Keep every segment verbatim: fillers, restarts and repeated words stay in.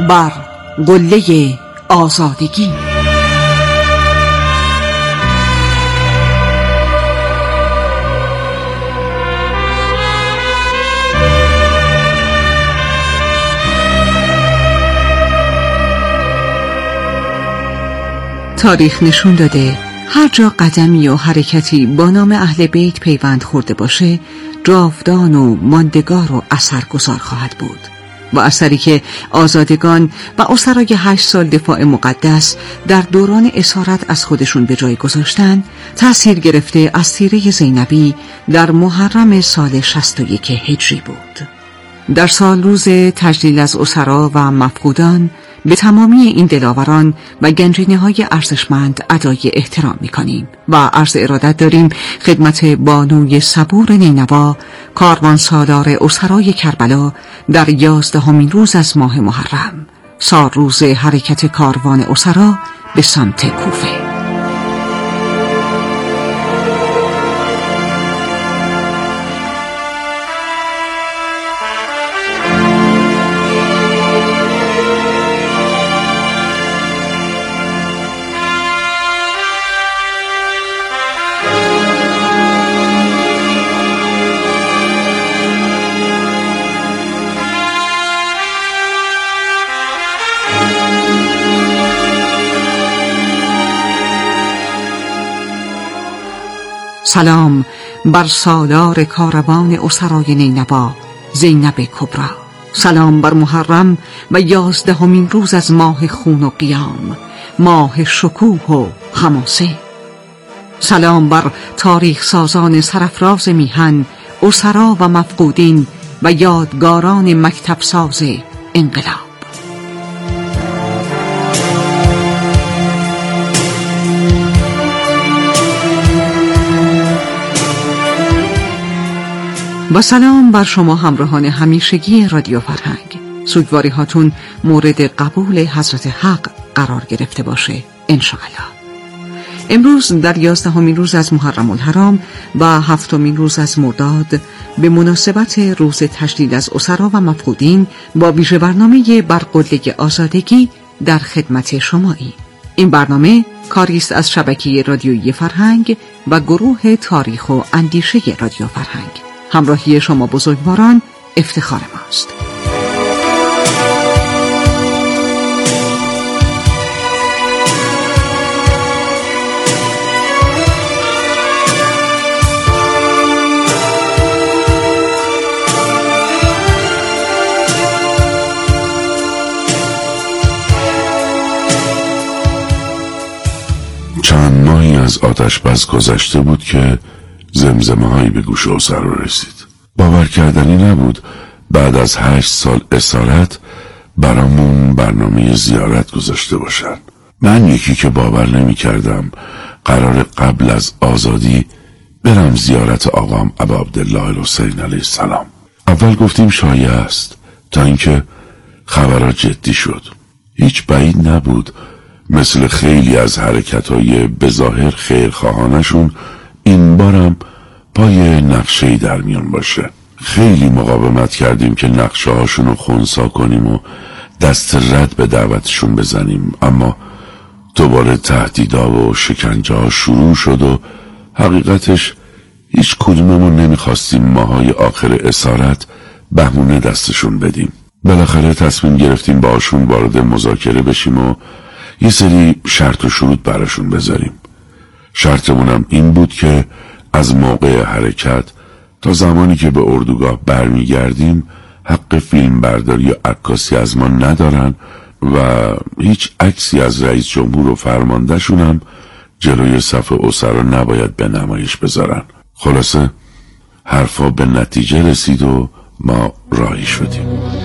بر قله آزادگی. تاریخ نشون داده هر جا قدمی و حرکتی با نام اهل بیت پیوند خورده باشه جاودان و ماندگار و اثرگذار خواهد بود و اثری که آزادگان و اسرای هشت سال دفاع مقدس در دوران اسارت از خودشون به جای گذاشتن تأثیر گرفته از سیره زینبی در محرم سال شصت و یک هجری بود. در سال روز تجلیل از اسرا و مفقودان به تمامی این دلاوران و گنجینه‌های ارزشمند ادای احترام می‌کنیم و عرض ارادت داریم خدمت بانوی صبور نینوا کاروانسالار اسرای کربلا در یازدهمین روز از ماه محرم، سال روز حرکت کاروان اسرا به سمت کوفه. سلام بر سالار کاروان اسرای نینوا زینب کبرا. سلام بر محرم و یازدهمین روز از ماه خون و قیام، ماه شکوه و حماسه. سلام بر تاریخ سازان سرافراز میهن، اسرا و مفقودین و یادگاران مکتب ساز انقلاب. با سلام بر شما همراهان همیشگی رادیو فرهنگ. سوگواری هاتون مورد قبول حضرت حق قرار گرفته باشه انشاءالله. امروز در یازدهمین روز از محرم الحرام و هفتمین روز از مرداد به مناسبت روز تجلیل از اسرا و مفقودین با ویژه برنامه بر قله آزادگی در خدمت شمایی. این برنامه کاری است از شبکه رادیویی فرهنگ و گروه تاریخ و اندیشه رادیو فرهنگ. همراهی شما بزرگواران افتخار ماست. چند ماهی از آتش بس گذشته بود که زمزمه هایی به گوش اسرا رسید. باور کردنی نبود بعد از هشت سال اسارت برامون برنامه زیارت گذاشته باشن. من یکی که باور نمی کردم قرار قبل از آزادی برم زیارت آقام ابا عبدالله الحسین علیه السلام. اول گفتیم شایعه است تا اینکه خبرات جدی شد. هیچ بعید نبود مثل خیلی از حرکت‌های بظاهر خیرخواهانشون این بارم پای نقشه‌ای در میان باشه. خیلی مقاومت کردیم که نقشه هاشون رو خنثی کنیم و دست رد به دعوتشون بزنیم، اما دوباره تهدیدها و شکنجه ها شروع شد و حقیقتش هیچ کدوممون نمیخواستیم ماهای آخر اسارت بهونه دستشون بدیم. بالاخره تصمیم گرفتیم باشون وارد مذاکره بشیم و یه سری شرط و شروط براشون بذاریم. شرطمونم این بود که از موقع حرکت تا زمانی که به اردوگاه برمیگردیم حق فیلم برداری و عکاسی از ما ندارن و هیچ عکسی از رئیس جمهور و فرماندهشون هم جلوی صف اسرا نباید به نمایش بذارن. خلاصه حرفا به نتیجه رسید و ما راهی شدیم.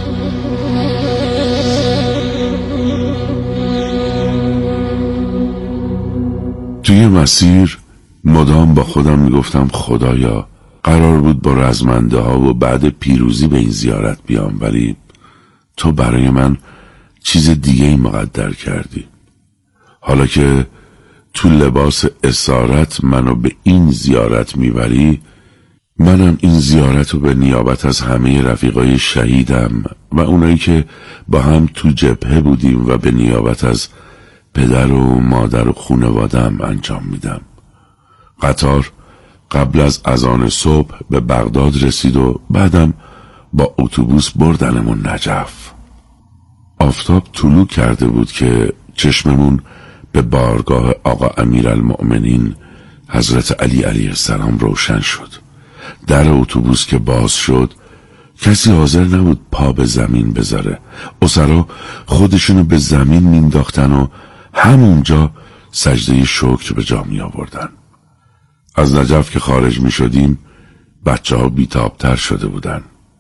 توی مسیر مدام با خودم میگفتم خدایا قرار بود با رزمنده ها و بعد پیروزی به این زیارت بیام، ولی تو برای من چیز دیگه ای مقدر کردی. حالا که تو لباس اسارت منو به این زیارت میبری، منم این زیارت رو به نیابت از همه رفیقای شهیدم و اونایی که با هم تو جبهه بودیم و به نیابت از پدر و مادر و خانواده‌ام انجام میدم. قطار قبل از اذان صبح به بغداد رسید و بعدم با اتوبوس بردنمون نجف. آفتاب طلوع کرده بود که چشممون به بارگاه آقا امیرالمؤمنین حضرت علی علیه السلام روشن شد. در اتوبوس که باز شد کسی حاضر نبود پا به زمین بذاره. اسرا خودشونو به زمین مینداختن و همونجا سجده شکر به جا می آوردن. از نجف که خارج می شدیم بچه ها بیتابتر شده بودن.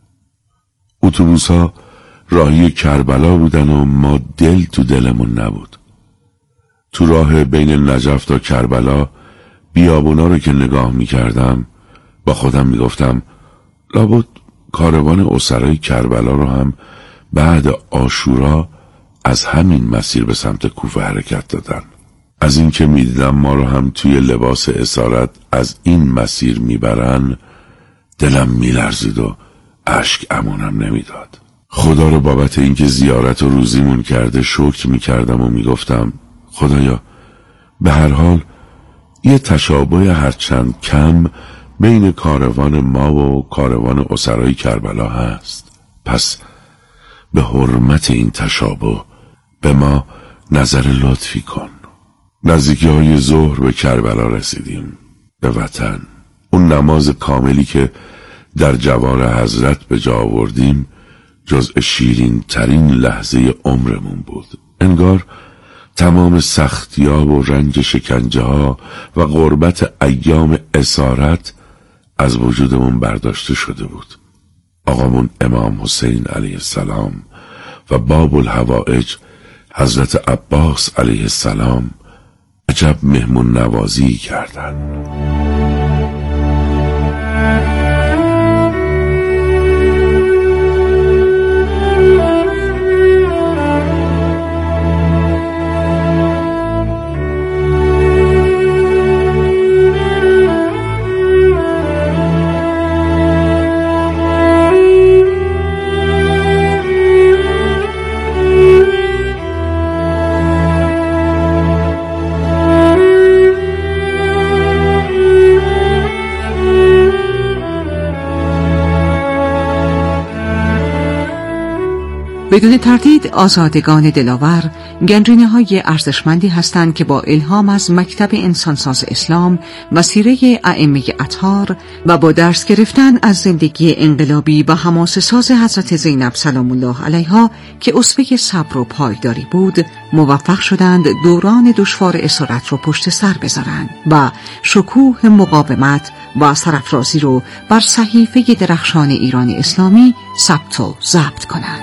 اتوبوس ها راهی کربلا بودن و ما دل تو دلمون نبود. تو راه بین نجف تا کربلا بیابونا رو که نگاه می کردم با خودم می گفتم لابد کاروان اسرای کربلا رو هم بعد عاشورا از همین مسیر به سمت کوفه حرکت دادن. از این که می دیدم ما رو هم توی لباس اسارت از این مسیر می برن دلم می لرزید و اشک امونم نمی داد. خدا رو بابت این که زیارت و روزیمون کرده شکر می کردم و می گفتم خدایا به هر حال یه تشابه هرچند کم بین کاروان ما و کاروان اسرای کربلا هست. پس به حرمت این تشابه به ما نظر لطفی کن. نزدیکی های ظهر به کربلا رسیدیم، به وطن. اون نماز کاملی که در جوار حضرت به جا آوردیم جزء شیرین ترین لحظه عمرمون بود. انگار تمام سختی‌ها و رنج شکنجه ها و غربت ایام اسارت از وجودمون برداشته شده بود. آقامون امام حسین علیه السلام و باب الحوائج حضرت عباس علیه السلام عجب مهمون نوازی کردن. بدون تردید آزادگان دلاور گنجینه های ارزشمندی هستند که با الهام از مکتب انسانساز اسلام و سیره ائمه اطهار و با درس گرفتن از زندگی انقلابی و حماسه ساز حضرت زینب سلام الله علیها که اسوه صبر و پایداری بود موفق شدند دوران دشوار اسارت رو پشت سر بذارند و شکوه مقاومت و سرافرازی رو بر صحیفه درخشان ایران اسلامی ثبت و ضبط کنند.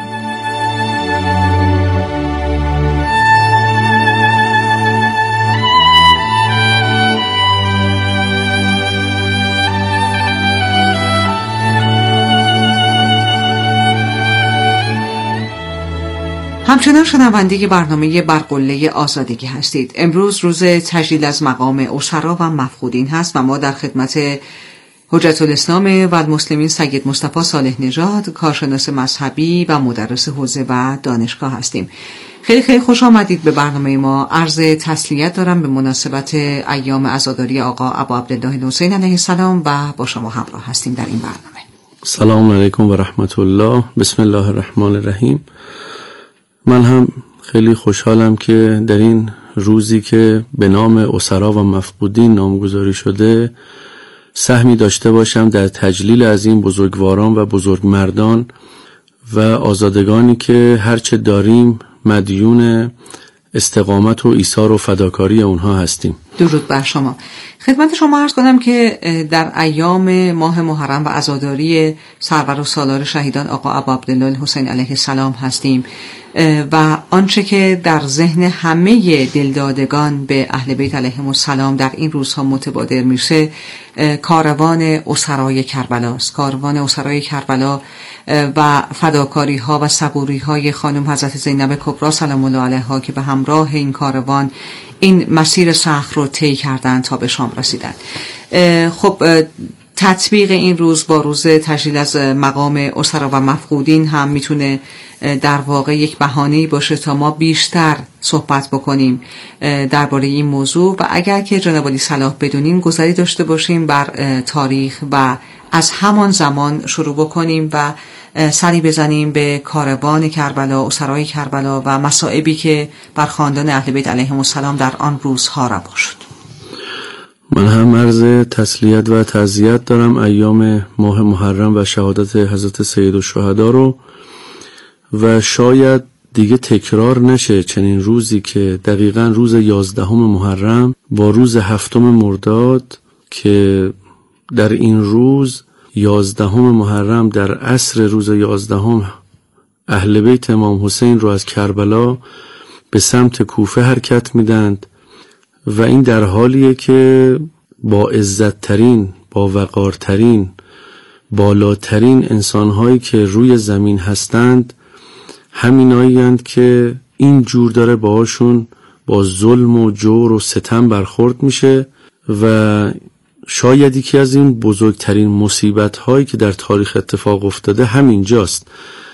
همچنان شنونده برنامه برقله آزادگی هستید. امروز روز تجلیل از مقام اسرا و مفقودین هست و ما در خدمت حجت الاسلام و المسلمین سید مصطفی صالح نژاد، کارشناس مذهبی و مدرس حوزه و دانشگاه هستیم. خیلی خیلی خوش آمدید به برنامه ما. عرض تسلیت دارم به مناسبت ایام عزاداری آقا ابا عبدالله حسین علیه السلام و با شما همراه هستیم در این برنامه. سلام علیکم و رحمت الله. بسم الله الرحمن الرحیم. من هم خیلی خوشحالم که در این روزی که به نام اسرا و مفقودین نامگذاری شده سهمی داشته باشم در تجلیل از این بزرگواران و بزرگمردان و آزادگانی که هرچه داریم مدیون استقامت و ایثار و فداکاری اونها هستیم. درود بر شما. خدمت شما عرض کنم که در ایام ماه محرم و عزاداری سرور و سالار شهیدان آقا ابا عبدالله حسین علیه السلام هستیم و آنچه که در ذهن همه دلدادگان به اهل بیت علیهم السلام در این روزها متبادر میشه کاروان اسرای کربلا است. کاروان اسرای کربلا و فداکاری ها و صبوری های خانم حضرت زینب کبری سلام الله علیها که به همراه این کاروان این مسیر سخت رو طی کردن تا به شام رسیدن. خب تطبیق این روز با روز تجلیل از مقام اسرا و مفقودین هم میتونه در واقع یک بهانه‌ای باشه تا ما بیشتر صحبت بکنیم درباره این موضوع و اگر که جناب عالی صلاح بدونیم گذری داشته باشیم بر تاریخ و از همان زمان شروع بکنیم و سری بزنیم به کاروان کربلا، اسرای کربلا و مصائبی که بر خاندان اهل بیت علیهم السلام در آن روزها روا شد. من هم عرض تسلیت و تعزیت دارم ایام ماه محرم و شهادت حضرت سید الشهدا رو و شاید دیگه تکرار نشه چنین روزی که دقیقاً روز یازدهم محرم با روز هفتم مرداد که در این روز یازدهم محرم در عصر روز یازدهم اهل بیت امام حسین رو از کربلا به سمت کوفه حرکت میدند و این در حالیه که با عزت‌ترین، با وقارترین، بالاترین انسان‌هایی که روی زمین هستند همینایی هستند که این جور داره باهاشون با ظلم و جور و ستم برخورد میشه و شاید یکی از این بزرگترین مصیبت‌هایی که در تاریخ اتفاق افتاده همینجاست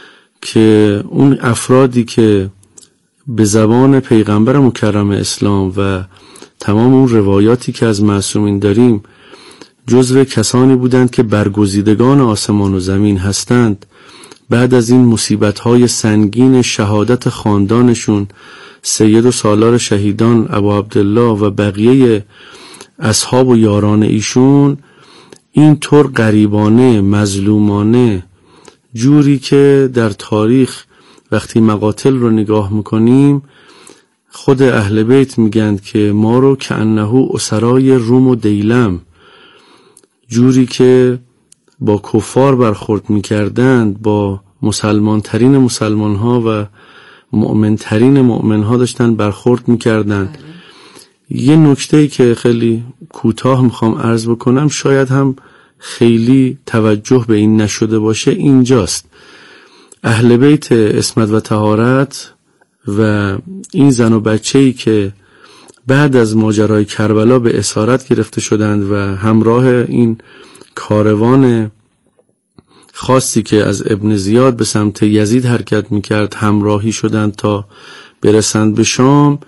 که اون افرادی که به زبان پیغمبر مکرم اسلام و تمام اون روایاتی که از معصومین داریم جزو کسانی بودند که برگزیدگان آسمان و زمین هستند، بعد از این مصیبت‌های سنگین شهادت خاندانشون سید و سالار شهیدان ابو عبدالله و بقیه اصحاب و یاران ایشون اینطور غریبانه، مظلومانه، جوری که در تاریخ وقتی مقاتل رو نگاه میکنیم خود اهل بیت میگن که ما رو کأنه اسرای روم و دیلم، جوری که با کفار برخورد میکردند، با مسلمان ترین مسلمان ها و مؤمن ترین مؤمن ها داشتن برخورد میکردند. یه نکته‌ای که خیلی کوتاه میخوام عرض بکنم، شاید هم خیلی توجه به این نشده باشه، اینجاست. اهل بیت عصمت و طهارت و این زن و بچه‌ای که بعد از ماجرای کربلا به اسارت گرفته شدند و همراه این کاروان خاصی که از ابن زیاد به سمت یزید حرکت میکرد همراهی شدند تا برسند به شام،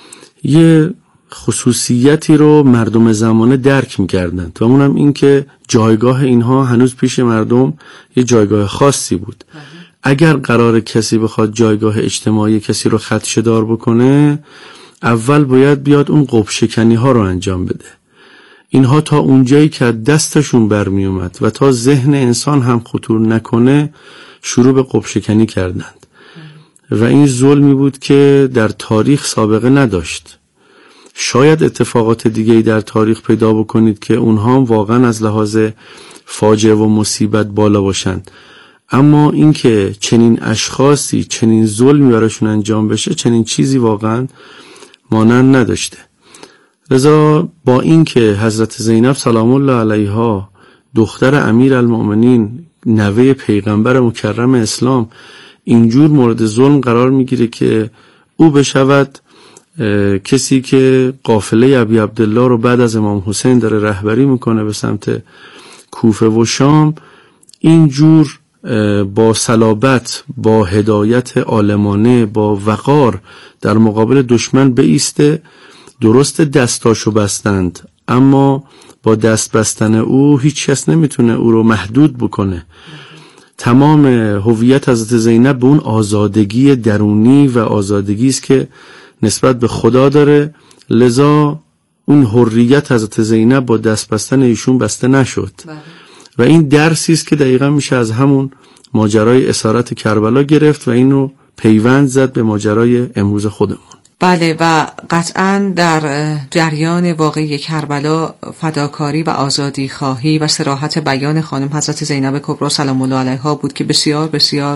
یه خصوصیتی رو مردم زمانه درک میکردند و اونم این که جایگاه اینها هنوز پیش مردم یه جایگاه خاصی بود. اگر قرار کسی بخواد جایگاه اجتماعی کسی رو خدشه‌دار بکنه، اول باید بیاد اون قب شکنی ها رو انجام بده. اینها تا اونجایی که دستشون برمی اومد و تا ذهن انسان هم خطور نکنه شروع به قب شکنی کردند و این ظلمی بود که در تاریخ سابقه نداشت. شاید اتفاقات دیگه‌ای در تاریخ پیدا بکنید که اونها هم واقعا از لحاظ فاجعه و مصیبت بالا باشند، اما اینکه چنین اشخاصی چنین ظلمی براشون انجام بشه چنین چیزی واقعا مانند نداشته. لذا با اینکه حضرت زینب سلام الله علیها دختر امیر المؤمنین نوه پیغمبر مکرم اسلام اینجور مورد ظلم قرار میگیره که او بشود کسی که قافله ابی عبدالله رو بعد از امام حسین داره رهبری میکنه به سمت کوفه و شام، اینجور با صلابت، با هدایت عالمانه، با وقار در مقابل دشمن بایسته. درست دستاشو بستند، اما با دست بستن او هیچ کس نمیتونه او رو محدود بکنه. تمام هویت حضرت زینب به اون آزادگی درونی و آزادگی است که نسبت به خدا داره، لذا اون حریت حضرت زینب با دست بستن ایشون بسته نشد بله. و این درسی است که دقیقا میشه از همون ماجرای اسارت کربلا گرفت و اینو پیوند زد به ماجرای امروز خودمون. بله و قطعا در جریان واقعی کربلا فداکاری و آزادی خواهی و صراحت بیان خانم حضرت زینب کبری سلام الله علیها بود که بسیار بسیار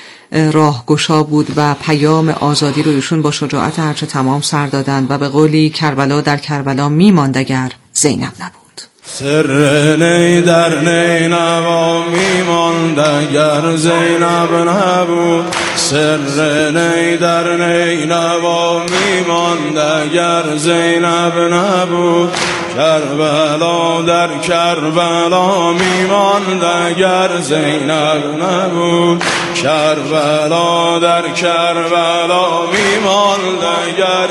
راهگشا بود و پیام آزادی رو ایشون با شجاعت هرچه تمام سر دادند و به قولی کربلا در کربلا میماند اگر زینب نبود. سر نی در نی نوا میماند اگر زینب نبود، سر نی در نی نوا میماند اگر زینب نبود، کربلا در کربلا میماند اگر زینب نبود، کربلا در کربلا میماند اگر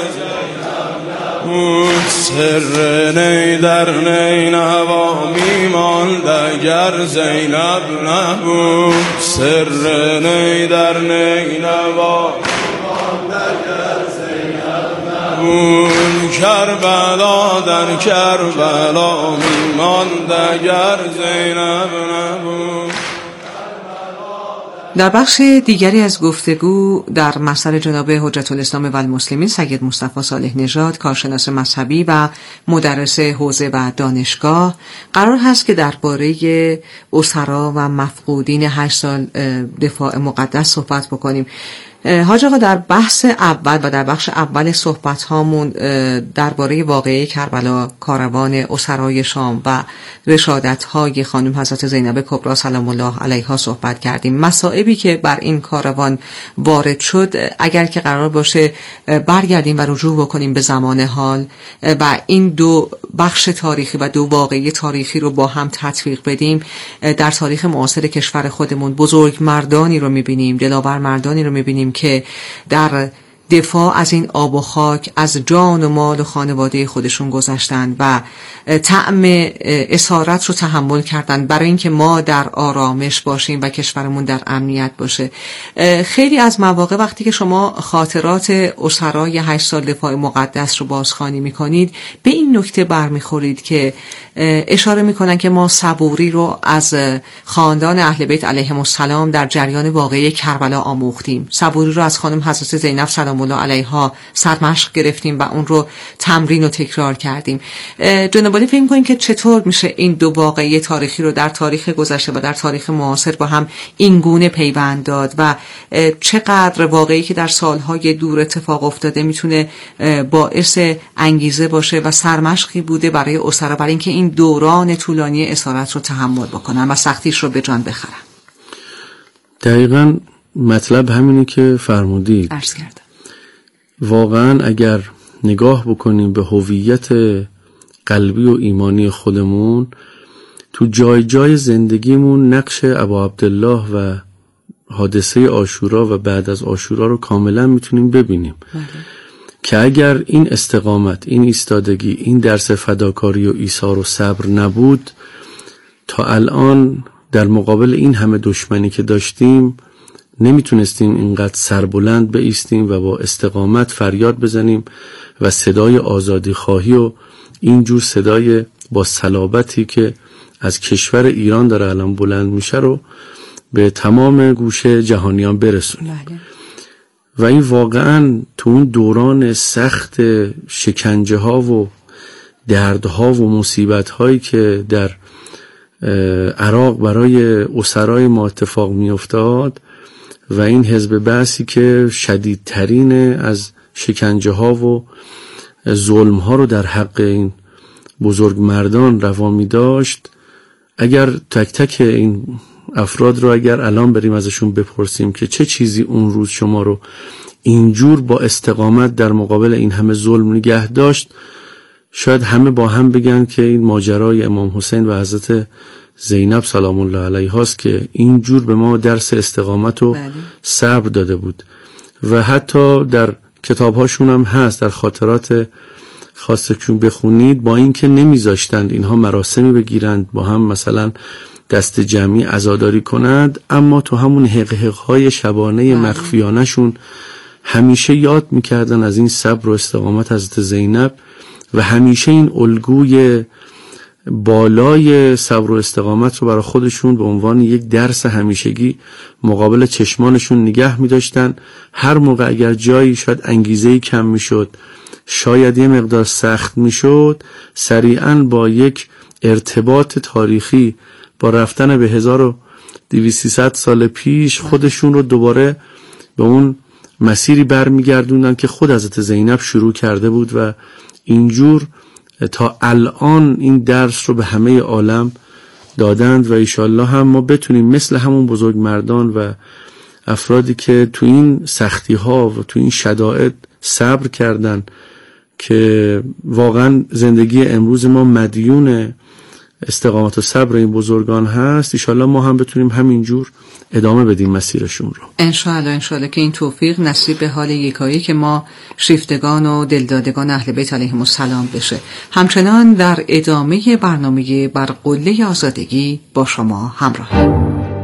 سر نی در نی نوا میماند اگر زینب نبود، سر نی در نی نوا میماند اگر زینب نبود، کربلا در کربلا میماند اگر زینب نبود. در بخش دیگری از گفتگو در مسئله جناب حجت الاسلام و المسلمین سید مصطفی صالح نژاد، کارشناس مذهبی و مدرس حوزه و دانشگاه، قرار هست که درباره اسرا و مفقودین هشت سال دفاع مقدس صحبت بکنیم. حاج آقا، در بحث اول و در بخش اول صحبت هامون درباره واقعه کربلا، کاروان اسرای شام و رشادت های خانم حضرت زینب کبری سلام الله علیها صحبت کردیم. مصائبی که بر این کاروان وارد شد، اگر که قرار باشه برگردیم و رجوع بکنیم به زمان حال و این دو بخش تاریخی و دو واقعه تاریخی رو با هم تطبیق بدیم، در تاریخ معاصر کشور خودمون بزرگ مردانی رو میبینیم، دلاور مردانی رو میبینیم که در دفاع از این آب و خاک از جان و مال و خانواده خودشون گذشتن و طعم اسارت رو تحمل کردن برای اینکه ما در آرامش باشیم و کشورمون در امنیت باشه. خیلی از مواقع وقتی که شما خاطرات اسرای هشت سال دفاع مقدس رو بازخوانی میکنید، به این نکته برمیخورید که اشاره میکنن که ما صبوری رو از خاندان اهل بیت علیهم السلام در جریان واقعه کربلا آموختیم، صبوری رو از خانم حضرت زینب سلام الله علیها سرمشق گرفتیم و اون رو تمرین و تکرار کردیم. جناب عالی فکر می‌کنین که چطور میشه این دو واقعه تاریخی رو در تاریخ گذشته و در تاریخ معاصر با هم این گونه پیوند داد و چقدر واقعی که در سالهای دور اتفاق افتاده میتونه باعث انگیزه باشه و سرمشقی بوده برای اسرا برای اینکه این دوران طولانی اسارت رو تحمل بکنن و سختیش رو به جان بخرن؟ دقیقاً مطلب همینه که فرمودید. عرض کردم واقعاً اگر نگاه بکنیم به هویت قلبی و ایمانی خودمون، تو جای جای زندگیمون نقش ابا عبدالله و حادثه عاشورا و بعد از عاشورا رو کاملا میتونیم ببینیم. بله. که اگر این استقامت، این ایستادگی، این درس فداکاری و ایثار و صبر نبود، تا الان در مقابل این همه دشمنی که داشتیم نمیتونستیم اینقدر سربلند بایستیم و با استقامت فریاد بزنیم و صدای آزادی خواهی و اینجور صدای با صلابتی که از کشور ایران داره الان بلند میشه رو به تمام گوش جهانیان برسونیم. بله. و این واقعا تو اون دوران سخت شکنجه ها و دردها و مصیبت هایی که در عراق برای اسرای ما اتفاق می افتاد و این حزب بعثی که شدیدترین از شکنجه ها و ظلم ها رو در حق این بزرگ مردان روا می داشت، اگر تک تک این افراد رو اگر الان بریم ازشون بپرسیم که چه چیزی اون روز شما رو اینجور با استقامت در مقابل این همه ظلم نگه داشت، شاید همه با هم بگن که این ماجرای امام حسین و حضرت زینب سلام الله علیها است که اینجور به ما درس استقامت و صبر داده بود. و حتی در کتابهاشون هم هست، در خاطرات خواستشون بخونید، با اینکه نمیذاشتند اینها مراسمی بگیرند، با هم مثلا دست جمعی عزاداری کنند، اما تو همون حقیقهای شبانه مخفیانشون همیشه یاد میکردن از این صبر و استقامت حضرت زینب و همیشه این الگوی بالای صبر و استقامت رو برای خودشون به عنوان یک درس همیشگی مقابل چشمانشون نگه می‌داشتن. هر موقع اگر جایی شاید انگیزه‌ای کم می‌شد، شاید یه مقدار سخت می‌شد، سریعاً با یک ارتباط تاریخی با رفتن به هزار و دویست سال پیش خودشون رو دوباره به اون مسیری برمیگردوندن که خود حضرت زینب شروع کرده بود و اینجور تا الان این درس رو به همه عالم دادند و ایشالله هم ما بتونیم مثل همون بزرگ مردان و افرادی که تو این سختی ها و تو این شدائد صبر کردن که واقعا زندگی امروز ما مدیون استقامت و صبر این بزرگان هست، ایشالله ما هم بتونیم همینجور ادامه بدیم مسیرشون رو. انشاءالله انشاءالله که این توفیق نصیب به حال یکایی که ما شیفتگان و دلدادگان اهل بیت علیهم السلام بشه. همچنان در ادامه برنامه بر قله آزادگی با شما همراه.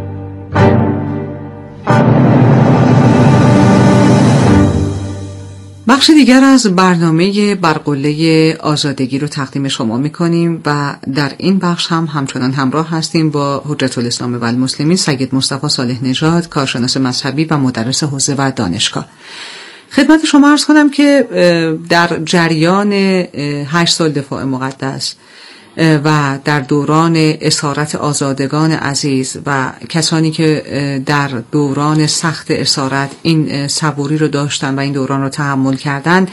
بخش دیگر از برنامه بر قله آزادگی رو تقدیم شما میکنیم و در این بخش هم همچنان همراه هستیم با حجت الاسلام و المسلمین سید مصطفی صالح نژاد، کارشناس مذهبی و مدرس حوزه و دانشگاه. خدمت شما عرض کنم که در جریان هشت سال دفاع مقدس و در دوران اسارت آزادگان عزیز و کسانی که در دوران سخت اسارت این صبوری رو داشتن و این دوران رو تحمل کردن،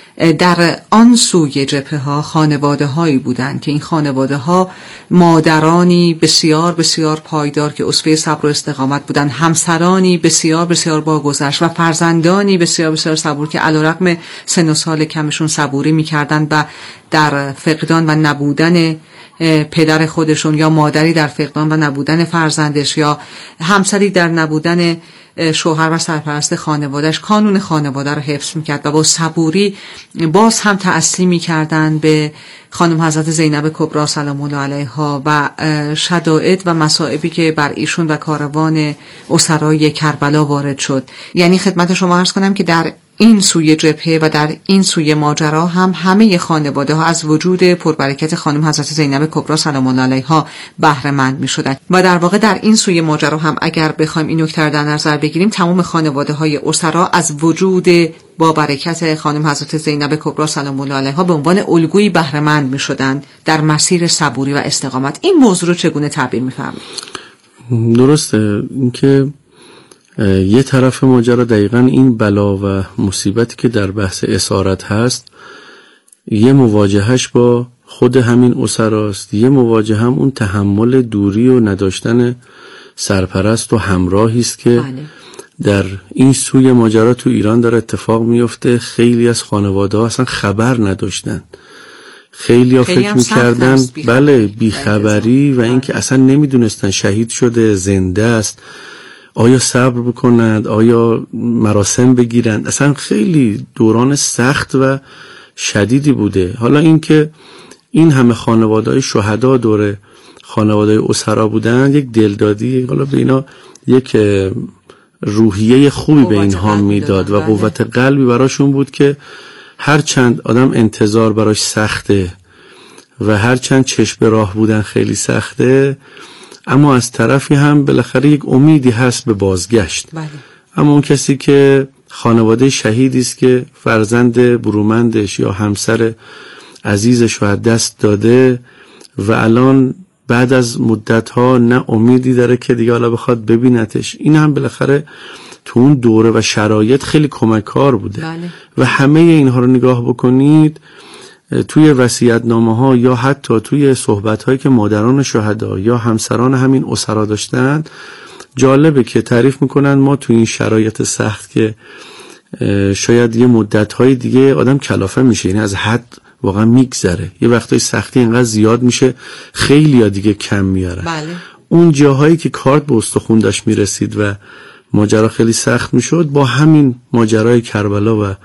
در آن سوی جبهه ها خانواده هایی بودند که این خانواده ها مادرانی بسیار بسیار پایدار که اسوه صبر و استقامت بودند، همسرانی بسیار بسیار باگذشت و فرزندانی بسیار بسیار صبور که علیرغم سن و سال کمشون صبوری می‌کردند و در فقدان و نبودن پدر خودشون یا مادری در فقدان و نبودن فرزندش یا همسری در نبودن شوهر و سرپرست خانوادهش کانون خانواده رو حفظ میکرد و با صبوری باز هم تأسی میکردن به خانم حضرت زینب کبری سلام الله علیها و شدائد و مصائبی که بر ایشون و کاروان اسرای کربلا وارد شد. یعنی خدمت شما عرض کنم که در این سوی جبهه و در این سوی ماجرا هم همه خانواده ها از وجود پربرکت خانم حضرت زینب کبری سلام الله علیها بهره مند می شدند و در واقع در این سوی ماجرا هم اگر بخوایم این نکته در نظر بگیریم تمام خانواده های اسرا از وجود با برکت خانم حضرت زینب کبری سلام الله علیها به عنوان الگویی بهره مند می شدند در مسیر صبوری و استقامت. این موضوع رو چگونه تعبیر می فرمایید؟ درسته، اینکه یه طرف ماجرا دقیقاً این بلا و مصیبتی که در بحث اسارت هست یه مواجهش با خود همین اسراست، یه مواجه هم اون تحمل دوری و نداشتن سرپرست و همراهی است که بله. در این سوی ماجرا تو ایران داره اتفاق میفته. خیلی از خانواده ها اصلا خبر نداشتن، خیلی ها فکر میکردن بله بیخبری و اینکه اصلا نمیدونستن شهید شده زنده است، آیا صبر بکنند، آیا مراسم بگیرند. اصلا خیلی دوران سخت و شدیدی بوده. حالا اینکه این همه خانواده‌های شهدا دور خانواده اسرا بودن، یک دلدادی، حالا به اینا یک روحیه خوبی به اینها میداد و قوت قلبی براشون بود که هر چند آدم انتظار براش سخته و هر چند چشم به راه بودن خیلی سخته، اما از طرفی هم بالاخره یک امیدی هست به بازگشت. بله. اما اون کسی که خانواده شهیدی است که فرزند برومندش یا همسر عزیزش رو از دست داده و الان بعد از مدت‌ها نه امیدی داره که دیگه حالا بخواد ببینتش، این هم بالاخره تو اون دوره و شرایط خیلی کمک‌کار بوده. بله. و همه اینها رو نگاه بکنید توی وصیت‌نامه ها یا حتی توی صحبت هایی که مادران شهدا یا همسران همین اسرا داشتن، جالبه که تعریف میکنن ما توی این شرایط سخت که شاید یه مدت های دیگه آدم کلافه میشه، یعنی از حد واقعا میگذره، یه وقتای سختی اینقدر زیاد میشه خیلی ها دیگه کم میارن. بله. اون جاهایی که کارت به استخون داشت میرسید و ماجرا خیلی سخت میشد، با همین ماجرای کربلا و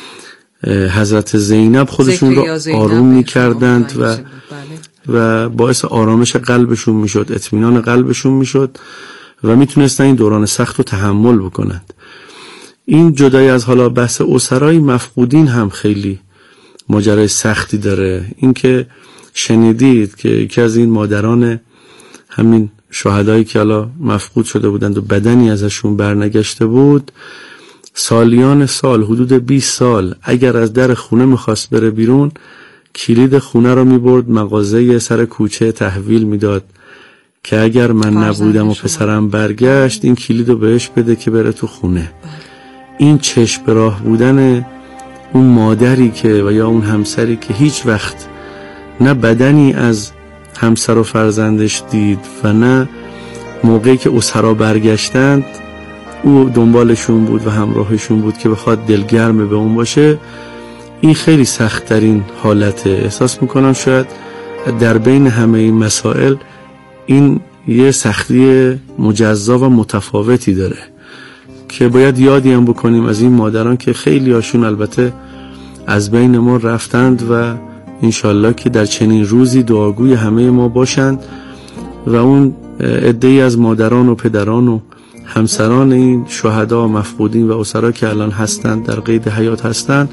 حضرت زینب خودشون رو آروم می‌کردند و و باعث آرامش قلبشون میشد، اطمینان قلبشون میشد و میتونستن این دوران سخت رو تحمل بکنند. این جدای از حالا بحث اسرای مفقودین هم خیلی ماجرای سختی داره. اینکه شنیدید که یکی از این مادران همین شهدایی که حالا مفقود شده بودند و بدنی ازشون برنگشته بود، سالیان سال، حدود بیست سال، اگر از در خونه میخواست بره بیرون، کلید خونه رو میبرد مغازه سر کوچه تحویل میداد که اگر من نبودم و پسرم برگشت این کلید رو بهش بده که بره تو خونه. این چشم به راه بودن اون مادری که و یا اون همسری که هیچ وقت نه بدنی از همسر و فرزندش دید و نه موقعی که اسرا برگشتند او دنبالشون بود و همراهشون بود که بخواد دلگرم به اون باشه. این خیلی سخت ترین حالته. احساس میکنم شاید در بین همه این مسائل این یه سختی مجزا و متفاوتی داره که باید یادی هم بکنیم از این مادران که خیلی هاشون البته از بین ما رفتند و انشالله که در چنین روزی دعاگوی همه ما باشند و اون عده‌ای از مادران و پدران و همسران این شهدا و مفقودین و اسرا که الان هستند در قید حیات هستند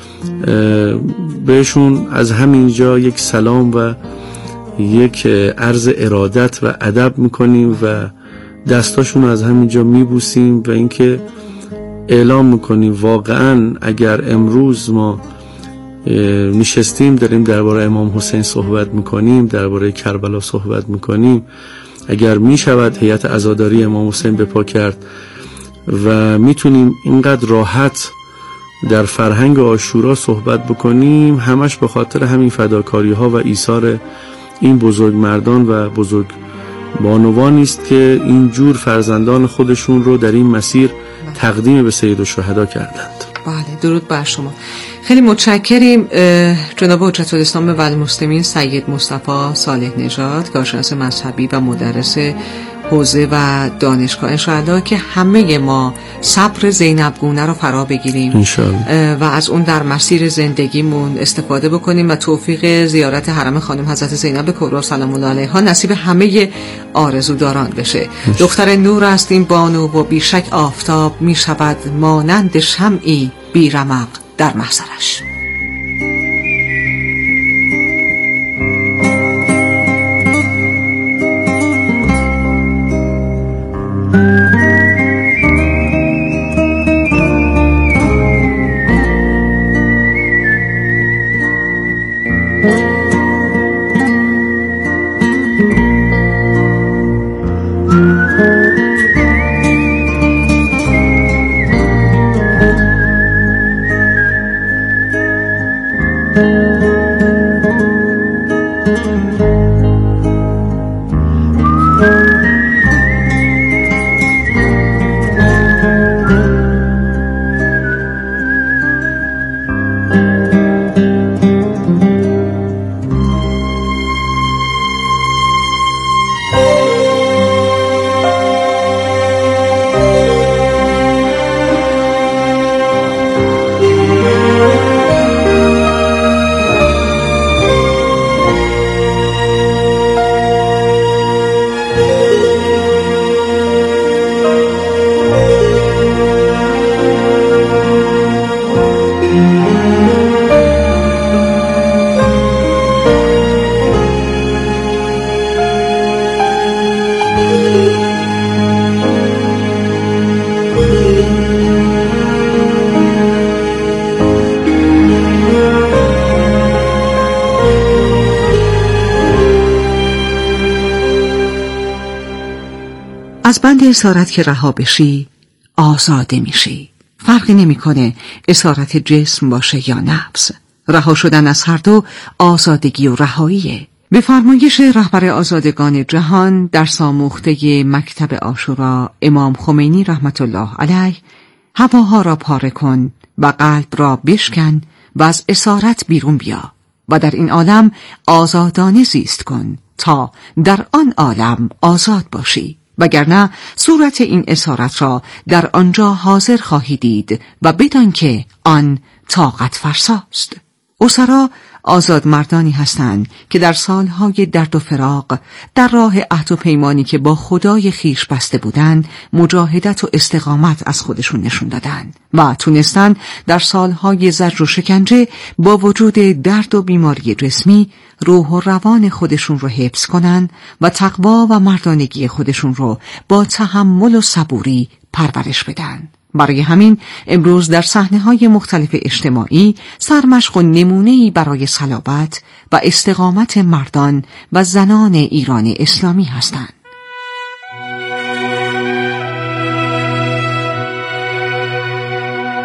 بهشون از همینجا یک سلام و یک عرض ارادت و ادب میکنیم و دستاشون از همینجا میبوسیم و اینکه اعلام میکنیم واقعا اگر امروز ما نشستیم داریم درباره امام حسین صحبت میکنیم، درباره کربلا صحبت میکنیم، اگر میشود هیئت عزاداری امام حسین به پا کرد و میتونیم اینقدر راحت در فرهنگ عاشورا صحبت بکنیم، همش به خاطر همین فداکاری ها و ایثار این بزرگ مردان و بزرگ بانوانی است که اینجور فرزندان خودشون رو در این مسیر تقدیم به سید الشهدا کردند. بله، درود بر شما. خیلی متشکریم جناب حجت الاسلام و المسلمین سید مصطفی صالح نژاد، کارشناس مذهبی و مدرس حوزه و دانشگاه. انشاءالله که همه ما صبر زینب گونه رو فرا بگیریم انشاءالله و از اون در مسیر زندگیمون استفاده بکنیم و توفیق زیارت حرم خانم حضرت زینب کبرا سلام الله علیها نصیب همه آرزوداران بشه. دختر نور است این بانو و بیشک آفتاب می شود مانند شمعی بی رمق در محضرش. از بند اسارت که رها بشی آزاده میشی. فرقی نمیکنه اسارت جسم باشه یا نفس. رها شدن از هر دو آزادگی و رهاییه. به فرمایش رهبر آزادگان جهان در ساموخته مکتب عاشورا امام خمینی رحمت الله علیه، هواها را پاره کن و قلب را بشکن و از اسارت بیرون بیا و در این عالم آزادانه زیست کن تا در آن عالم آزاد باشی، وگرنه صورت این اسارت را در آنجا حاضر خواهی دید و بدان که آن طاقت فرساست. اسرا آزاد مردانی هستند که در سالهای درد و فراق در راه عهد و پیمانی که با خدای خیش بسته بودند مجاهدت و استقامت از خودشون نشون دادند و تونستند در سالهای زجر و شکنجه با وجود درد و بیماری جسمی روح و روان خودشون رو حفظ کنند و تقوا و مردانگی خودشون رو با تحمل و صبوری پرورش بدن. برای همین امروز در صحنه‌های مختلف اجتماعی سرمشق و نمونه‌ای برای صلابت و استقامت مردان و زنان ایران اسلامی هستند.